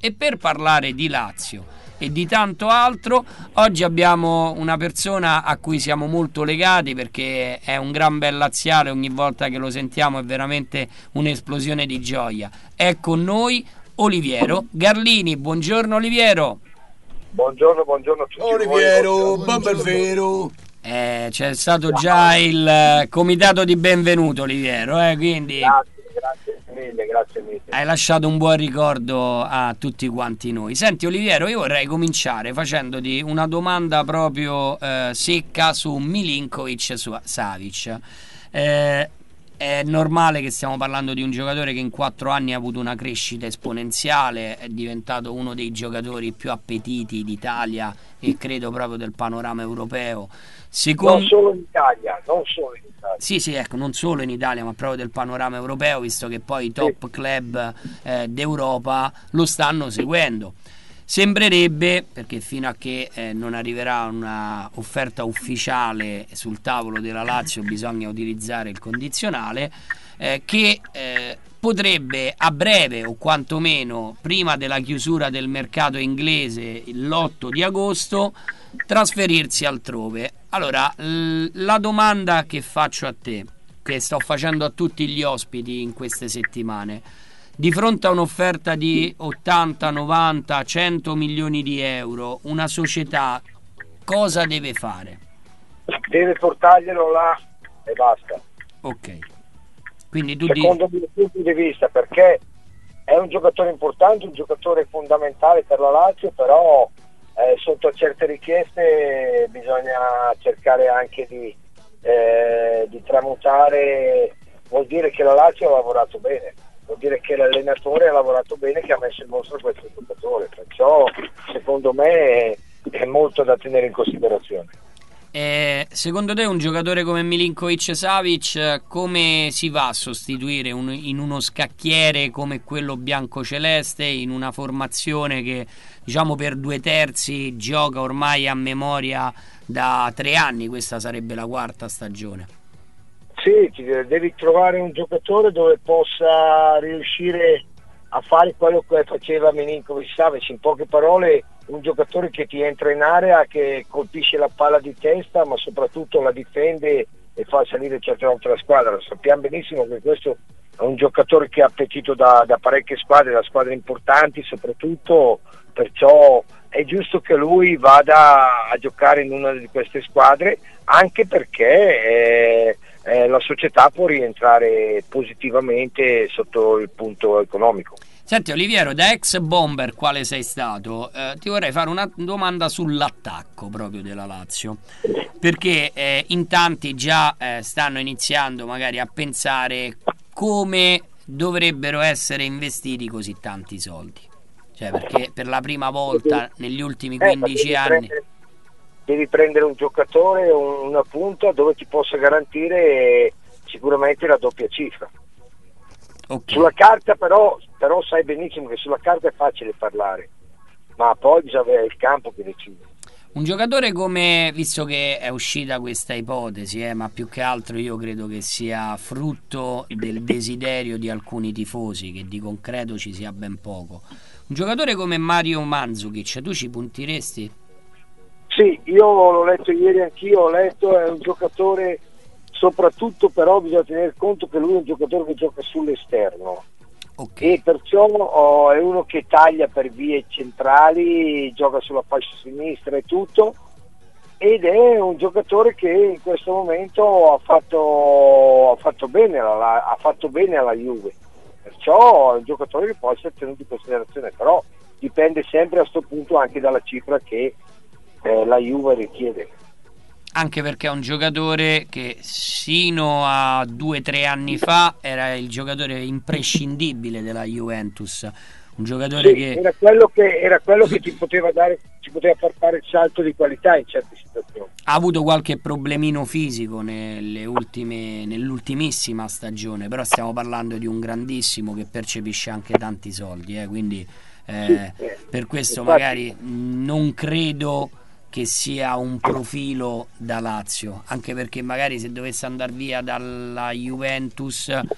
E per parlare di Lazio e di tanto altro, oggi abbiamo una persona a cui siamo molto legati perché è un gran bel laziale, ogni volta che lo sentiamo è veramente un'esplosione di gioia. È con noi Oliviero Garlini. Buongiorno Oliviero. Buongiorno a tutti. Oliviero, benvenuto. C'è stato già il comitato di benvenuto, Oliviero, quindi grazie mille. hai lasciato un buon ricordo a tutti quanti noi. Senti Oliviero, io vorrei cominciare facendoti una domanda proprio secca su Milinkovic-Savic. È normale che stiamo parlando di un giocatore che in 4 anni ha avuto una crescita esponenziale, è diventato uno dei giocatori più appetiti d'Italia e credo proprio del panorama europeo. Non solo in Italia. Sì, ecco, non solo in Italia, ma proprio del panorama europeo, visto che poi i top club d'Europa lo stanno seguendo. Sembrerebbe, perché fino a che non arriverà una offerta ufficiale sul tavolo della Lazio bisogna utilizzare il condizionale, che potrebbe a breve o quantomeno prima della chiusura del mercato inglese l'8 di agosto trasferirsi altrove. Allora, la domanda che faccio a te, che sto facendo a tutti gli ospiti in queste settimane: di fronte a un'offerta di 80, 90, 100 milioni di euro, una società cosa deve fare? Deve portarglielo là e basta. Ok. Quindi tu secondo il mio punto di vista, perché è un giocatore importante, un giocatore fondamentale per la Lazio, però sotto certe richieste bisogna cercare anche di tramutare. Vuol dire che la Lazio ha lavorato bene, vuol dire che l'allenatore ha lavorato bene, che ha messo in mostra questo giocatore, perciò secondo me è molto da tenere in considerazione. Secondo te un giocatore come Milinkovic-Savic come si va a sostituire in uno scacchiere come quello biancoceleste, in una formazione che diciamo per 2/3 gioca ormai a memoria da 3 anni? Questa sarebbe la 4ª stagione. Sì, devi trovare un giocatore dove possa riuscire a fare quello che faceva Milinkovic-Savic, in poche parole un giocatore che ti entra in area, che colpisce la palla di testa, ma soprattutto la difende e fa salire certe volte la squadra. Sappiamo benissimo che questo è un giocatore che ha appetito da parecchie squadre, da squadre importanti soprattutto, perciò è giusto che lui vada a giocare in una di queste squadre, anche perché la società può rientrare positivamente sotto il punto economico. Senti Oliviero, da ex bomber quale sei stato, ti vorrei fare una domanda sull'attacco proprio della Lazio, perché in tanti già stanno iniziando magari a pensare come dovrebbero essere investiti così tanti soldi, cioè perché per la prima volta negli ultimi 15 anni devi prendere un giocatore, una punta dove ti possa garantire sicuramente la doppia cifra. Okay. Sulla carta però sai benissimo che sulla carta è facile parlare, ma poi bisogna avere il campo che decide. Un giocatore come, visto che è uscita questa ipotesi, ma più che altro io credo che sia frutto del desiderio di alcuni tifosi, che di concreto ci sia ben poco, un giocatore come Mario Mandzukic, tu ci puntiresti? Sì, io l'ho letto ieri anch'io, è un giocatore, soprattutto però bisogna tenere conto che lui è un giocatore che gioca sull'esterno. Okay. E perciò è uno che taglia per vie centrali, gioca sulla fascia sinistra e tutto, ed è un giocatore che in questo momento ha fatto bene alla Juve, perciò è un giocatore che può essere tenuto in considerazione, però dipende sempre a questo punto anche dalla cifra che la Juve richiede. Anche perché è un giocatore che sino a 2-3 anni fa era il giocatore imprescindibile della Juventus, un giocatore sì, che era quello che ti poteva far fare il salto di qualità in certe situazioni. Ha avuto qualche problemino fisico nell'ultimissima stagione, però stiamo parlando di un grandissimo che percepisce anche tanti soldi, quindi per questo infatti, magari non credo che sia un profilo da Lazio, anche perché magari se dovesse andare via dalla Juventus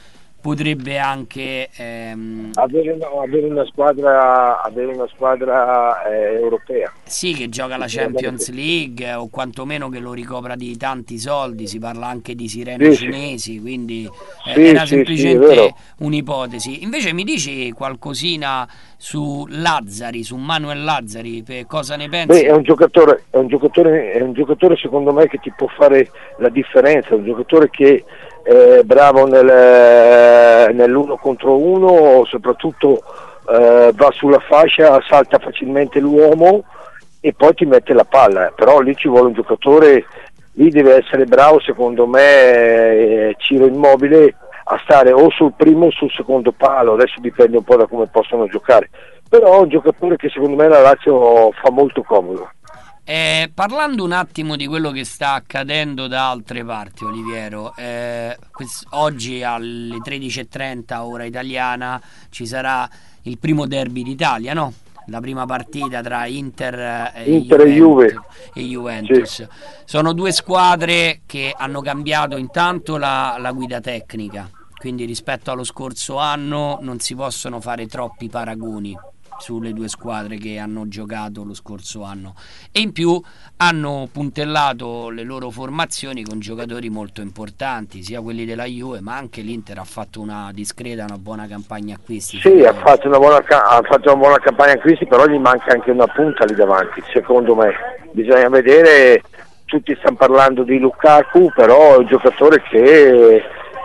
potrebbe anche avere una squadra europea. Sì, che gioca la Champions League o quantomeno che lo ricopra di tanti soldi, si parla anche di sirene cinesi, quindi era semplicemente un'ipotesi. Invece mi dici qualcosina su Lazzari, su Manuel Lazzari, cosa ne pensi? È un giocatore secondo me che ti può fare la differenza, è un giocatore che è bravo nell'uno contro uno, soprattutto va sulla fascia, salta facilmente l'uomo e poi ti mette la palla, però lì ci vuole un giocatore, lì deve essere bravo secondo me Ciro Immobile a stare o sul primo o sul secondo palo, adesso dipende un po' da come possono giocare, però è un giocatore che secondo me la Lazio fa molto comodo. Parlando un attimo di quello che sta accadendo da altre parti, Oliviero, oggi alle 13:30 ora italiana ci sarà il primo derby d'Italia, no? La prima partita tra Inter e Juventus. Sì. Sono due squadre che hanno cambiato intanto la guida tecnica, quindi rispetto allo scorso anno non si possono fare troppi paragoni sulle due squadre che hanno giocato lo scorso anno, e in più hanno puntellato le loro formazioni con giocatori molto importanti, sia quelli della Juve, ma anche l'Inter ha fatto una buona campagna acquisti. Sì, ha fatto una buona campagna acquisti, però gli manca anche una punta lì davanti, secondo me. Bisogna vedere, tutti stanno parlando di Lukaku, però è un giocatore che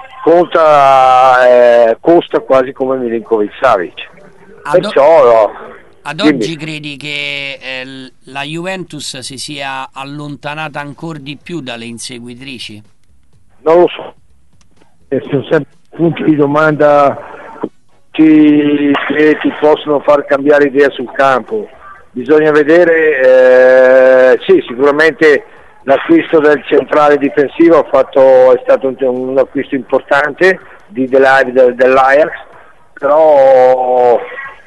costa quasi come Milinkovic-Savic. Ad oggi credi che la Juventus si sia allontanata ancora di più dalle inseguitrici? Non lo so, sono sempre punti di domanda che ti possono far cambiare idea sul campo. Bisogna vedere, sì, sicuramente l'acquisto del centrale difensivo è stato un acquisto importante dell'Ajax, però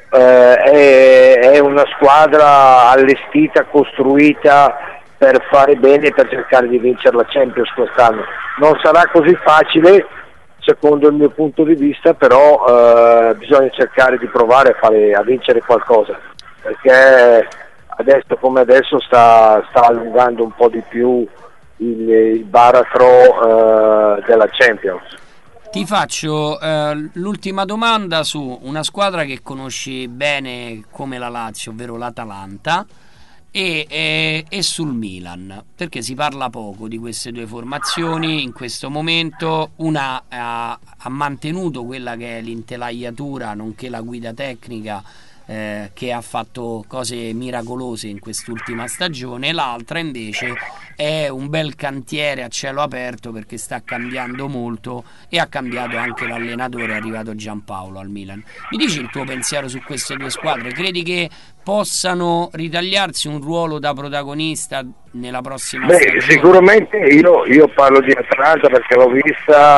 è una squadra allestita, costruita per fare bene e per cercare di vincere la Champions quest'anno. Non sarà così facile secondo il mio punto di vista, però bisogna cercare di provare a vincere qualcosa, perché adesso come adesso sta allungando un po' di più il baratro della Champions. Ti faccio l'ultima domanda su una squadra che conosci bene come la Lazio, ovvero l'Atalanta, e sul Milan, perché si parla poco di queste due formazioni in questo momento. Una ha mantenuto quella che è l'intelaiatura nonché la guida tecnica, che ha fatto cose miracolose in quest'ultima stagione, l'altra invece è un bel cantiere a cielo aperto perché sta cambiando molto e ha cambiato anche l'allenatore, è arrivato Giampaolo al Milan. Mi dici il tuo pensiero su queste due squadre? Credi che possano ritagliarsi un ruolo da protagonista nella prossima stagione? Sicuramente io parlo di Atalanta perché l'ho vista,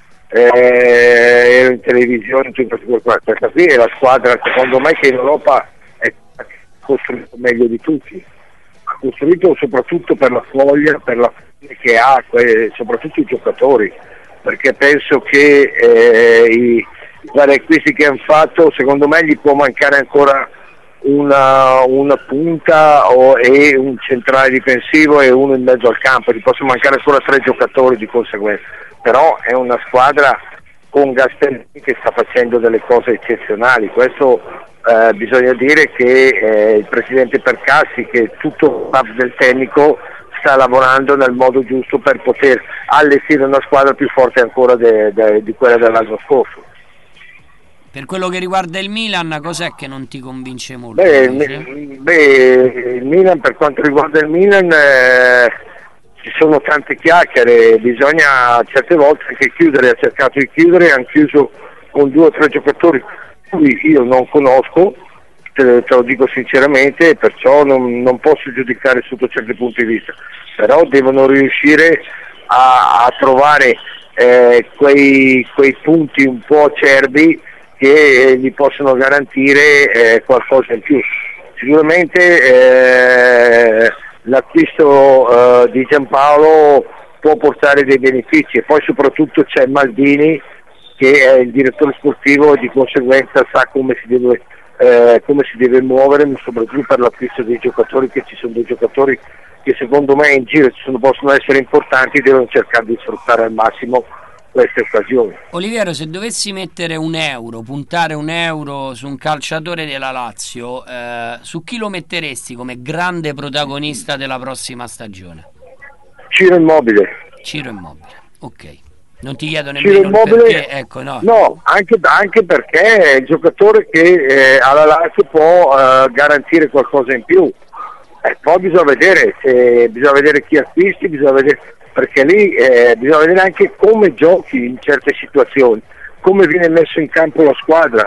ero in televisione, questa qui è la squadra secondo me che in Europa è costruito meglio di tutti, ha costruito soprattutto per la foglia, per la che ha, soprattutto i giocatori, perché penso che i vari acquisti che hanno fatto secondo me gli può mancare ancora una punta e un centrale difensivo e uno in mezzo al campo, gli possono mancare ancora 3 giocatori di conseguenza, però è una squadra con Gasperini che sta facendo delle cose eccezionali. Questo bisogna dire che il presidente Percassi, che tutto il staff del tecnico sta lavorando nel modo giusto per poter allestire una squadra più forte ancora di quella dell'anno scorso. Per quello che riguarda il Milan, cos'è che non ti convince molto? Il Milan, per quanto riguarda il Milan, ci sono tante chiacchiere, bisogna certe volte anche chiudere, ha cercato di chiudere, hanno chiuso con 2 o 3 giocatori cui io non conosco, te lo dico sinceramente, perciò non posso giudicare sotto certi punti di vista, però devono riuscire a trovare quei punti un po' acerbi che gli possono garantire qualcosa in più. Sicuramente l'acquisto di Giampaolo può portare dei benefici, e poi soprattutto c'è Maldini che è il direttore sportivo e di conseguenza sa come si deve muovere, ma soprattutto per l'acquisto dei giocatori, che ci sono dei giocatori che secondo me in giro possono essere importanti, devono cercare di sfruttare al massimo queste occasioni. Oliviero, se dovessi mettere puntare €1 su un calciatore della Lazio, su chi lo metteresti come grande protagonista della prossima stagione? Ciro Immobile, ok. Non ti chiedo nemmeno il perché, ecco, no, anche perché è il giocatore che alla Lazio può garantire qualcosa in più. Poi bisogna vedere chi acquisti, perché lì bisogna vedere anche come giochi in certe situazioni, come viene messo in campo la squadra.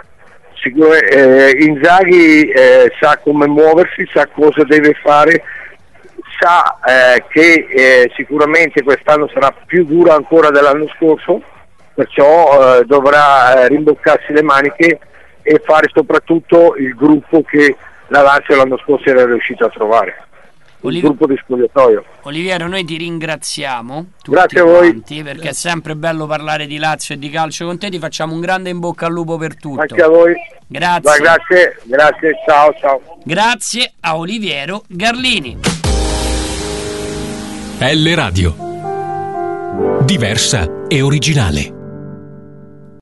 Inzaghi sa come muoversi, sa cosa deve fare, sa che sicuramente quest'anno sarà più dura ancora dell'anno scorso, perciò dovrà rimboccarsi le maniche e fare soprattutto il gruppo che la Lazio l'anno scorso era riuscito a trovare, il gruppo di spogliatoio. Oliviero, noi ti ringraziamo tutti. Grazie a voi, perché è sempre bello parlare di Lazio e di calcio con te. Ti facciamo un grande in bocca al lupo per tutto. Anche a voi. Grazie. Grazie, ciao. Grazie a Oliviero Garlini. L Radio, diversa e originale.